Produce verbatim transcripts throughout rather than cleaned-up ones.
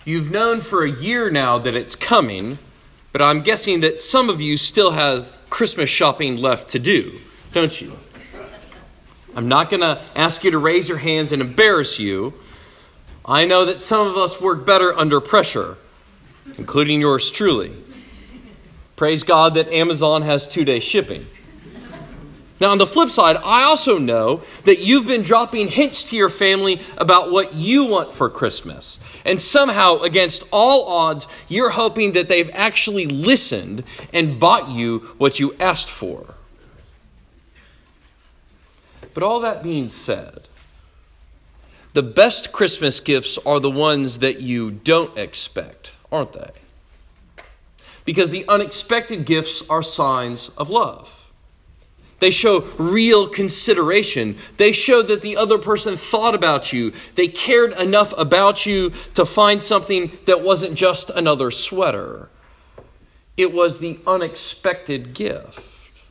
You've known for a year now that it's coming, but I'm guessing that some of you still have Christmas shopping left to do, don't you? I'm not going to ask you to raise your hands and embarrass you. I know that some of us work better under pressure, including yours truly. Praise God that Amazon has two-day shipping. Now, on the flip side, I also know that you've been dropping hints to your family about what you want for Christmas. And somehow, against all odds, you're hoping that they've actually listened and bought you what you asked for. But all that being said, the best Christmas gifts are the ones that you don't expect, aren't they? Because the unexpected gifts are signs of love. They show real consideration. They show that the other person thought about you. They cared enough about you to find something that wasn't just another sweater. It was the unexpected gift.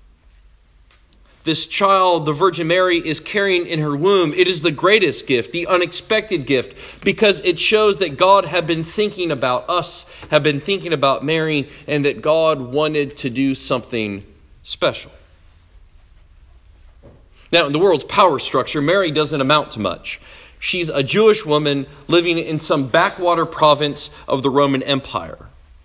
This child, the Virgin Mary, is carrying in her womb. It is the greatest gift, the unexpected gift, because it shows that God had been thinking about us, had been thinking about Mary, and that God wanted to do something special. Now, in the world's power structure, Mary doesn't amount to much. She's a Jewish woman living in some backwater province of the Roman Empire.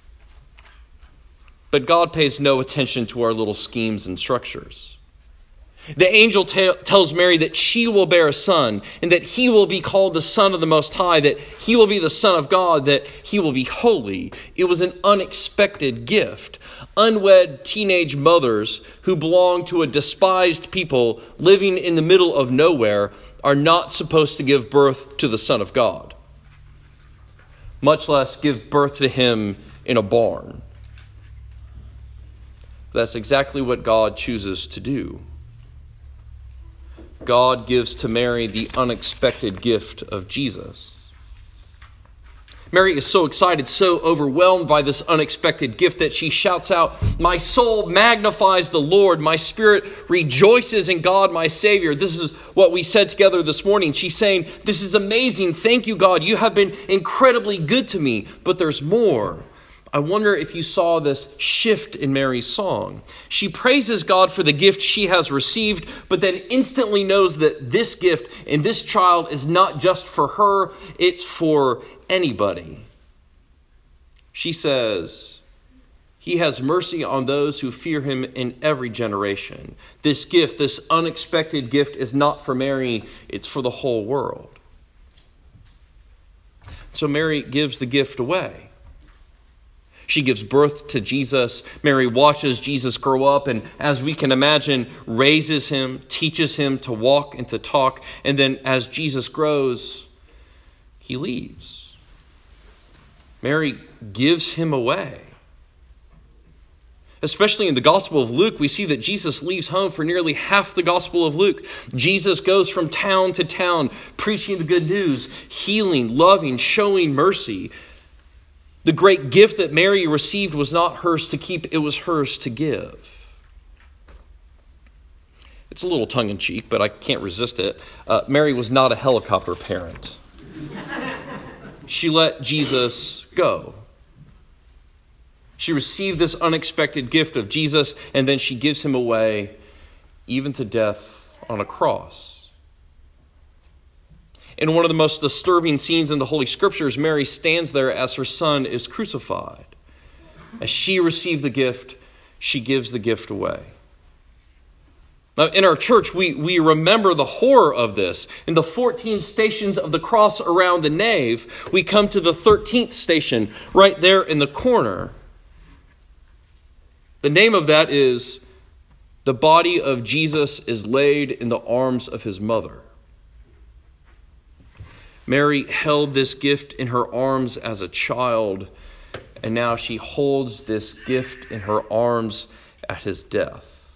But God pays no attention to our little schemes and structures. The angel t- tells Mary that she will bear a son, and that he will be called the Son of the Most High, that he will be the Son of God, that he will be holy. It was an unexpected gift. Unwed teenage mothers who belong to a despised people living in the middle of nowhere are not supposed to give birth to the Son of God, much less give birth to him in a barn. That's exactly what God chooses to do. God gives to Mary the unexpected gift of Jesus. Mary is so excited, so overwhelmed by this unexpected gift that she shouts out, "My soul magnifies the Lord. My spirit rejoices in God, my Savior." This is what we said together this morning. She's saying, "This is amazing. Thank you, God. You have been incredibly good to me, but there's more." I wonder if you saw this shift in Mary's song. She praises God for the gift she has received, but then instantly knows that this gift and this child is not just for her, it's for anybody. She says, "He has mercy on those who fear him in every generation." This gift, this unexpected gift, is not for Mary, it's for the whole world. So Mary gives the gift away. She gives birth to Jesus. Mary watches Jesus grow up and, as we can imagine, raises him, teaches him to walk and to talk. And then as Jesus grows, he leaves. Mary gives him away. Especially in the Gospel of Luke, we see that Jesus leaves home for nearly half the Gospel of Luke. Jesus goes from town to town, preaching the good news, healing, loving, showing mercy. The great gift that Mary received was not hers to keep, it was hers to give. It's a little tongue-in-cheek, but I can't resist it. Uh, Mary was not a helicopter parent. She let Jesus go. She received this unexpected gift of Jesus, and then she gives him away, even to death on a cross. In one of the most disturbing scenes in the Holy Scriptures, Mary stands there as her son is crucified. As she received the gift, she gives the gift away. Now, in our church, we, we remember the horror of this. In the fourteen stations of the cross around the nave, we come to the thirteenth station, right there in the corner. The name of that is, "The body of Jesus is laid in the arms of his mother." Mary held this gift in her arms as a child, and now she holds this gift in her arms at his death.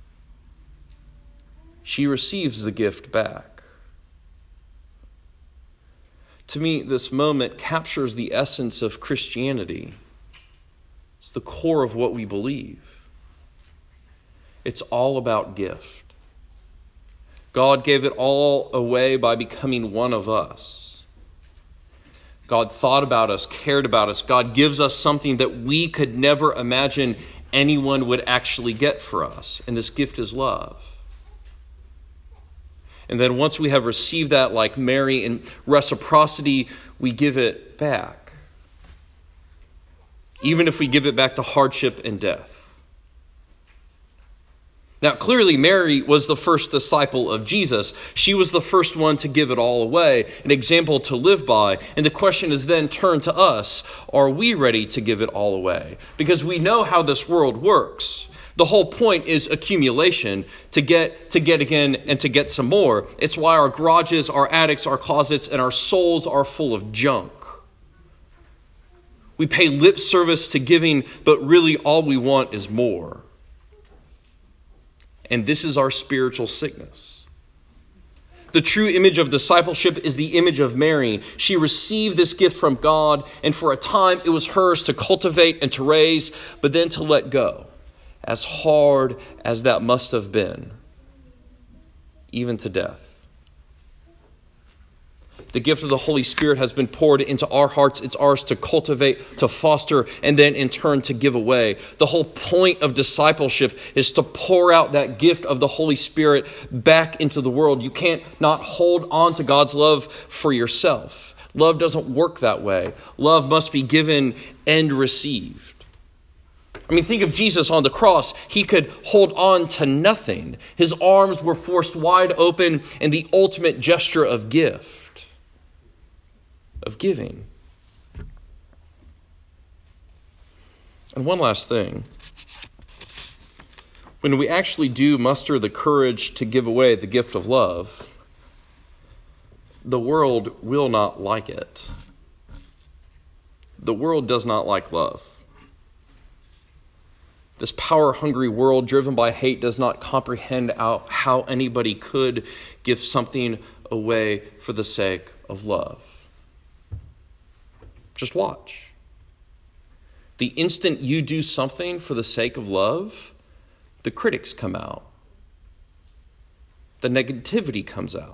She receives the gift back. To me, this moment captures the essence of Christianity. It's the core of what we believe. It's all about gift. God gave it all away by becoming one of us. God thought about us, cared about us. God gives us something that we could never imagine anyone would actually get for us. And this gift is love. And then once we have received that, like Mary, in reciprocity, we give it back. Even if we give it back to hardship and death. Now, clearly, Mary was the first disciple of Jesus. She was the first one to give it all away, an example to live by. And the question is then turned to us. Are we ready to give it all away? Because we know how this world works. The whole point is accumulation, to get, to get again, and to get some more. It's why our garages, our attics, our closets, and our souls are full of junk. We pay lip service to giving, but really all we want is more. And this is our spiritual sickness. The true image of discipleship is the image of Mary. She received this gift from God, and for a time it was hers to cultivate and to raise, but then to let go, as hard as that must have been, even to death. The gift of the Holy Spirit has been poured into our hearts. It's ours to cultivate, to foster, and then in turn to give away. The whole point of discipleship is to pour out that gift of the Holy Spirit back into the world. You can't not hold on to God's love for yourself. Love doesn't work that way. Love must be given and received. I mean, think of Jesus on the cross. He could hold on to nothing. His arms were forced wide open in the ultimate gesture of gift. Of giving. And one last thing. When we actually do muster the courage to give away the gift of love, the world will not like it. The world does not like love. This power-hungry world driven by hate does not comprehend how anybody could give something away for the sake of love. Just watch. The instant you do something for the sake of love, the critics come out. The negativity comes out.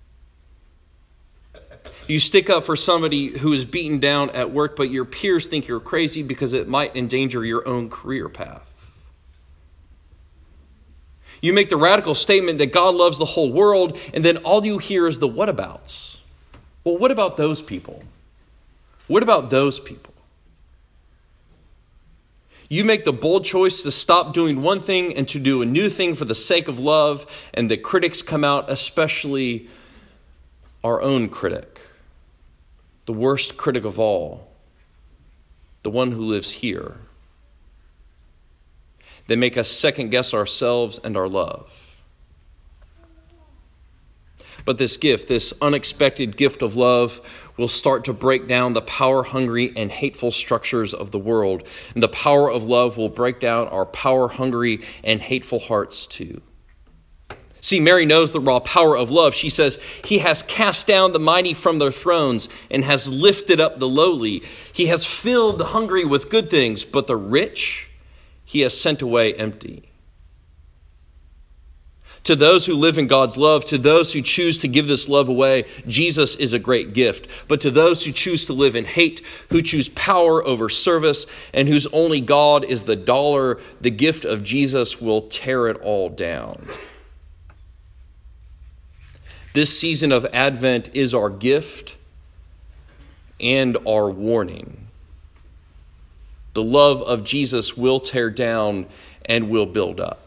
You stick up for somebody who is beaten down at work, but your peers think you're crazy because it might endanger your own career path. You make the radical statement that God loves the whole world, and then all you hear is the whatabouts. Well, what about those people? What about those people? You make the bold choice to stop doing one thing and to do a new thing for the sake of love, and the critics come out, especially our own critic, the worst critic of all, the one who lives here. They make us second guess ourselves and our love. But this gift, this unexpected gift of love, will start to break down the power-hungry and hateful structures of the world. And the power of love will break down our power-hungry and hateful hearts too. See, Mary knows the raw power of love. She says, He has cast down the mighty from their thrones and has lifted up the lowly. He has filled the hungry with good things, but the rich He has sent away empty. To those who live in God's love, to those who choose to give this love away, Jesus is a great gift. But to those who choose to live in hate, who choose power over service, and whose only God is the dollar, the gift of Jesus will tear it all down. This season of Advent is our gift and our warning. The love of Jesus will tear down and will build up.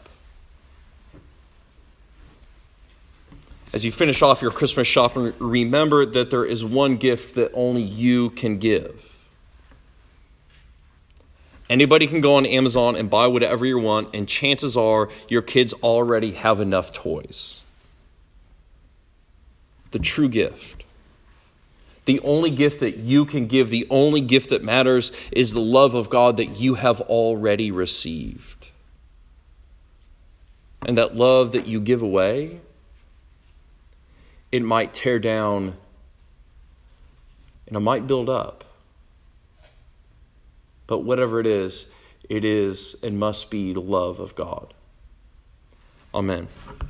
As you finish off your Christmas shopping, remember that there is one gift that only you can give. Anybody can go on Amazon and buy whatever you want, and chances are your kids already have enough toys. The true gift, the only gift that you can give, the only gift that matters is the love of God that you have already received. And that love that you give away, it might tear down and it might build up. But whatever it is, it is and must be the love of God. Amen.